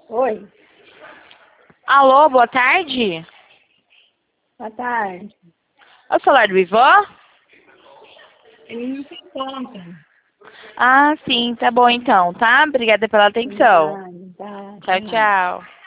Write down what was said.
Oi, Alô, boa tarde. boa tarde. É o celular do Ivó? Ele não se encontra. Ah, sim, tá bom então, tá? Obrigada pela atenção. Obrigada, tá, Tchau, até mais. tchau.